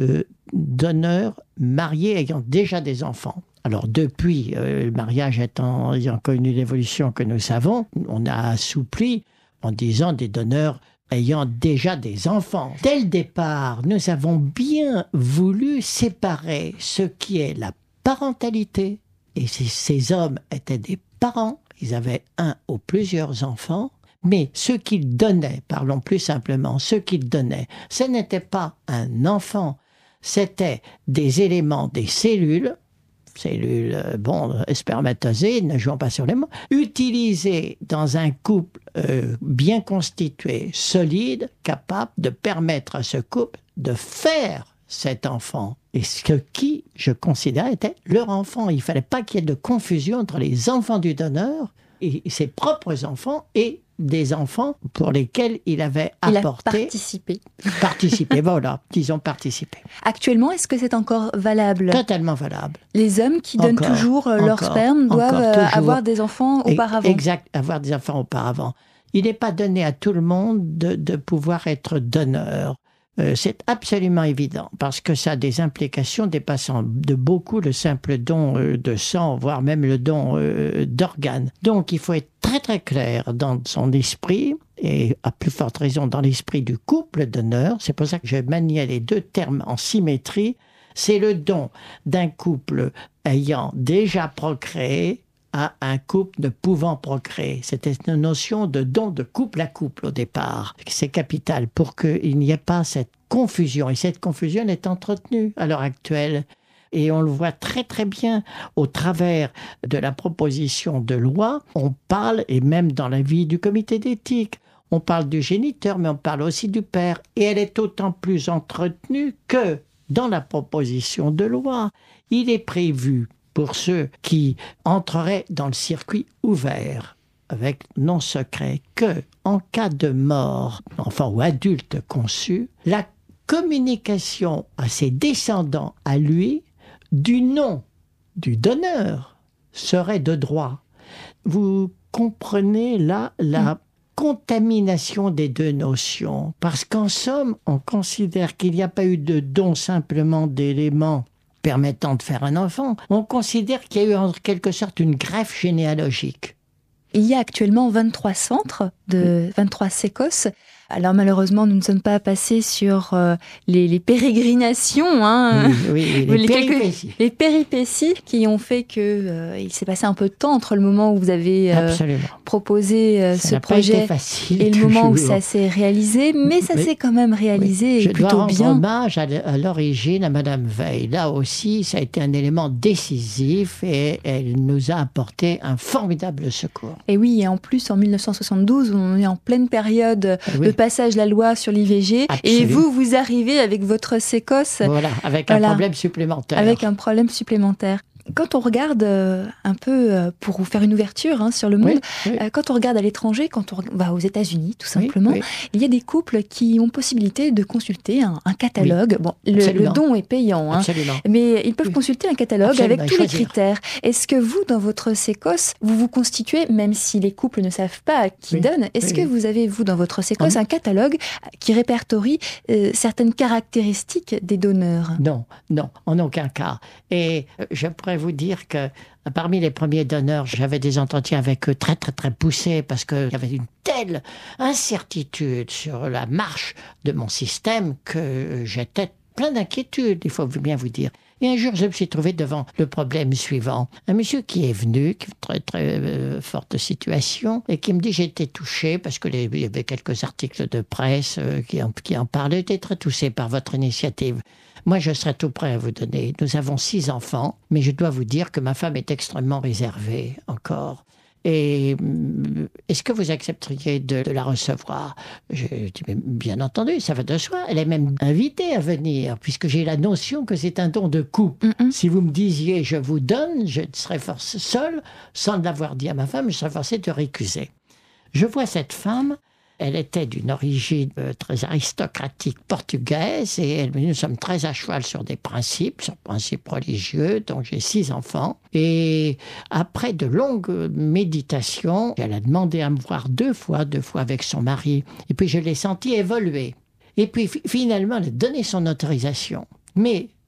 donneurs mariés ayant déjà des enfants. Alors depuis, euh, le mariage étant, ayant connu l'évolution que nous savons, on a assoupli en disant des donneurs ayant déjà des enfants. Dès le départ, nous avons bien voulu séparer ce qui est la parentalité, et ces, ces hommes étaient des parents, ils avaient un ou plusieurs enfants, mais ce qu'ils donnaient, parlons plus simplement, ce qu'ils donnaient, ce n'était pas un enfant, c'était des éléments, des cellules, cellules, bon, spermatozoïdes, ne jouons pas sur les mots, utilisées dans un couple euh, bien constitué, solide, capable de permettre à ce couple de faire cet enfant. Et ce qui, je considère, était leur enfant. Il ne fallait pas qu'il y ait de confusion entre les enfants du donneur et ses propres enfants et des enfants pour lesquels il avait il apporté... Il a participé. Participé, voilà, disons participé. Actuellement, est-ce que c'est encore valable ? Totalement valable. Les hommes qui donnent encore, toujours leur encore, sperme doivent encore, avoir des enfants auparavant. Exact, avoir des enfants auparavant. Il n'est pas donné à tout le monde de, de pouvoir être donneur. Euh, c'est absolument évident, parce que ça a des implications dépassant de beaucoup le simple don euh, de sang, voire même le don euh, d'organes. Donc il faut être très très clair dans son esprit, et à plus forte raison dans l'esprit du couple donneur. C'est pour ça que je maniais les deux termes en symétrie. C'est le don d'un couple ayant déjà procréé à un couple ne pouvant procréer. C'était une notion de don de couple à couple au départ. C'est capital pour qu'il n'y ait pas cette confusion. Et cette confusion est entretenue à l'heure actuelle. Et on le voit très très bien au travers de la proposition de loi. On parle, et même dans la vie du comité d'éthique, on parle du géniteur, mais on parle aussi du père. Et elle est d'autant plus entretenue que dans la proposition de loi, il est prévu pour ceux qui entreraient dans le circuit ouvert, avec non secret, que, en cas de mort, enfant ou adulte conçu, la communication à ses descendants, à lui, du nom du donneur serait de droit. Vous comprenez là la mmh. contamination des deux notions, parce qu'en somme, on considère qu'il n'y a pas eu de don simplement d'éléments permettant de faire un enfant, on considère qu'il y a eu en quelque sorte une greffe généalogique. Il y a actuellement vingt-trois centres, de vingt-trois sécos. Alors malheureusement, nous ne sommes pas passés sur euh, les, les pérégrinations, hein, oui, oui, oui, les, les, péripéties. Quelques, les péripéties qui ont fait que euh, il s'est passé un peu de temps entre le moment où vous avez euh, proposé euh, ce projet facile, et le toujours. moment où ça s'est réalisé, mais ça mais, s'est quand même réalisé oui, et plutôt bien. Je dois rendre hommage à l'origine à Madame Veil. Là aussi, ça a été un élément décisif et elle nous a apporté un formidable secours. Et oui, et en plus, en mille neuf cent soixante-douze, on est en pleine période oui. de passage de la loi sur l'I V G. Absolument. Et vous, vous arrivez avec votre sécos. Voilà, avec voilà, un problème supplémentaire. Avec un problème supplémentaire. Quand on regarde euh, un peu, euh, pour vous faire une ouverture hein, sur le monde, oui, oui. Euh, quand on regarde à l'étranger, quand on va aux États-Unis tout simplement, oui, oui. il y a des couples qui ont possibilité de consulter un, un catalogue. Oui. Bon, le, le don est payant, hein, mais ils peuvent oui. consulter un catalogue Absolument. avec tous les critères. Est-ce que vous, dans votre sécos, vous vous constituez, même si les couples ne savent pas qui oui. donne, est-ce oui. que vous avez, vous, dans votre sécos, oui. un catalogue qui répertorie euh, certaines caractéristiques des donneurs? Non, non, en aucun cas. Et je pourrais vous dire que parmi les premiers donneurs, j'avais des entretiens avec eux très très très poussés parce qu'il y avait une telle incertitude sur la marche de mon système que j'étais plein d'inquiétudes, il faut bien vous dire. Et un jour, je me suis trouvé devant le problème suivant. Un monsieur qui est venu, qui très très euh, forte situation, et qui me dit j'étais touché parce que les, il y avait quelques articles de presse euh, qui, en, qui en parlaient, j'étais très touché par votre initiative. Moi, je serais tout prêt à vous donner. Nous avons six enfants, mais je dois vous dire que ma femme est extrêmement réservée encore. Et est-ce que vous accepteriez de, de la recevoir? Je dis, mais bien entendu, ça va de soi. Elle est même invitée à venir, puisque j'ai la notion que c'est un don de couple. Mm-hmm. Si vous me disiez, je vous donne, je serais forcé seul, sans l'avoir dit à ma femme, je serais forcé de récuser. Je vois cette femme. Elle était d'une origine euh, très aristocratique portugaise et elle, nous sommes très à cheval sur des principes, sur principes religieux, donc j'ai six enfants. Et après de longues méditations, elle a demandé à me voir deux fois, deux fois avec son mari. Et puis je l'ai senti évoluer. Et puis finalement, elle a donné son autorisation. Mais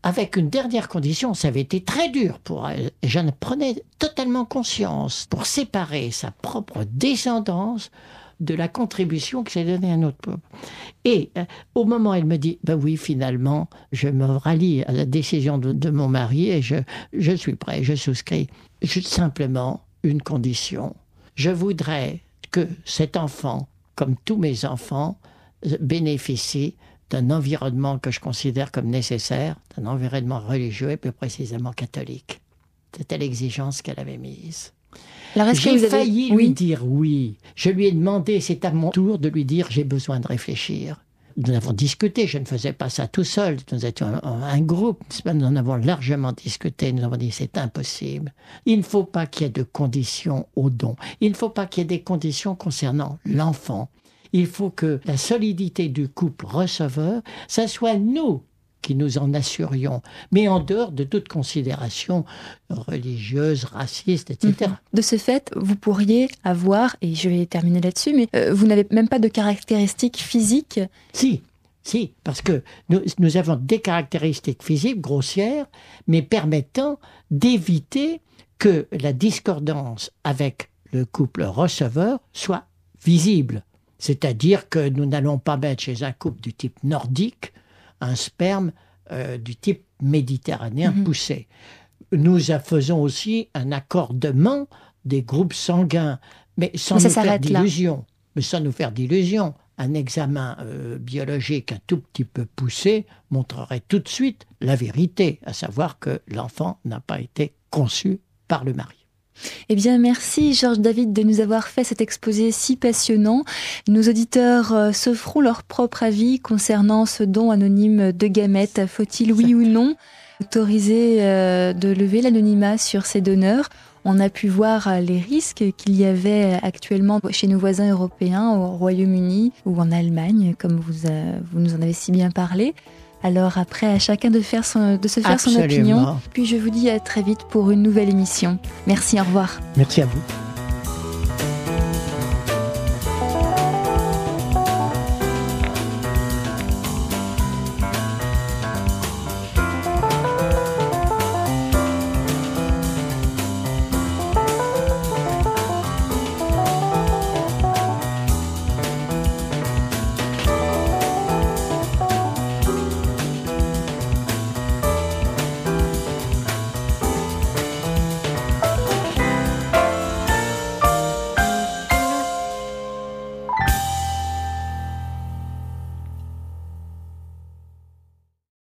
avec une dernière condition, ça avait été très dur pour elle. Et j'en prenais totalement conscience pour séparer sa propre descendance de la contribution que j'ai donnée à notre peuple. Et euh, au moment où elle me dit, ben oui, finalement, je me rallie à la décision de, de mon mari et je, je suis prêt, je souscris. Juste simplement une condition. Je voudrais que cet enfant, comme tous mes enfants, bénéficie d'un environnement que je considère comme nécessaire, d'un environnement religieux et plus précisément catholique. C'était l'exigence qu'elle avait mise. Alors, est-ce j'ai que vous avez... failli oui. lui dire oui. Je lui ai demandé, c'est à mon tour de lui dire, j'ai besoin de réfléchir. Nous avons discuté, je ne faisais pas ça tout seul, nous étions un, un groupe, nous en avons largement discuté, nous avons dit c'est impossible. Il ne faut pas qu'il y ait de conditions au don, il ne faut pas qu'il y ait des conditions concernant l'enfant. Il faut que la solidité du couple receveur, ça soit nous qui nous en assurions, mais en dehors de toute considération religieuse, raciste, et cetera. De ce fait, vous pourriez avoir, et je vais terminer là-dessus, mais euh, vous n'avez même pas de caractéristiques physiques ? Si, si, parce que nous, nous avons des caractéristiques physiques grossières, mais permettant d'éviter que la discordance avec le couple receveur soit visible. C'est-à-dire que nous n'allons pas mettre chez un couple du type nordique un sperme euh, du type méditerranéen mmh. poussé. Nous faisons aussi un accordement des groupes sanguins, mais sans mais nous faire d'illusions. Mais sans nous faire d'illusions. Un examen euh, biologique un tout petit peu poussé montrerait tout de suite la vérité, à savoir que l'enfant n'a pas été conçu par le mari. Eh bien, merci Georges David de nous avoir fait cet exposé si passionnant. Nos auditeurs euh, se feront leur propre avis concernant ce don anonyme de gamètes. Faut-il, oui ou non, autoriser euh, de lever l'anonymat sur ces donneurs ? On a pu voir euh, les risques qu'il y avait actuellement chez nos voisins européens, au Royaume-Uni ou en Allemagne, comme vous, euh, vous nous en avez si bien parlé. Alors après, à chacun de, faire son, de se faire Absolument. son opinion. Puis je vous dis à très vite pour une nouvelle émission. Merci, au revoir. Merci à vous.